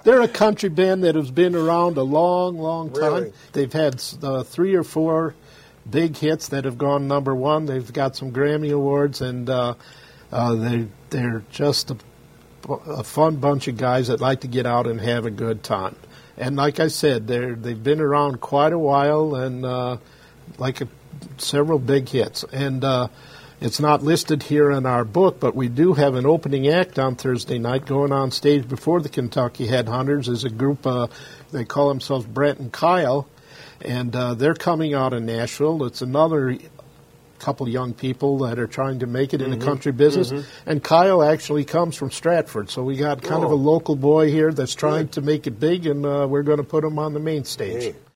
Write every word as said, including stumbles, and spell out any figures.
they're a country band that has been around a long, long time. Really? They've had uh, three or four big hits that have gone number one. They've got some Grammy Awards, and uh, uh, they, they're just a, a fun bunch of guys that like to get out and have a good time. And like I said, they're, they've been around quite a while, and uh, like a, several big hits. And uh, it's not listed here in our book, but we do have an opening act on Thursday night going on stage before the Kentucky Headhunters. Is a group, uh, they call themselves Brent and Kyle, and uh, they're coming out of Nashville. It's another couple young people that are trying to make it mm-hmm. in the country business. Mm-hmm. And Kyle actually comes from Stratford, so we got kind oh. of a local boy here that's trying Good. to make it big, and uh, we're going to put him on the main stage. Hey.